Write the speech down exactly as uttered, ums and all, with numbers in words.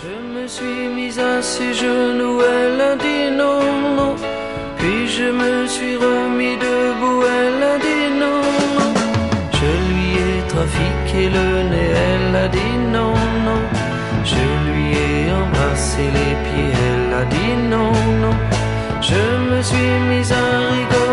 Je me suis mise à ses genoux, elle a dit non, non. Puis je me suis remis debout, elle a dit non, non. Je lui ai trafiqué le nez, elle a dit non, non. Je lui ai embrassé les pieds, elle a dit non, non. Je me suis mise à rigoler.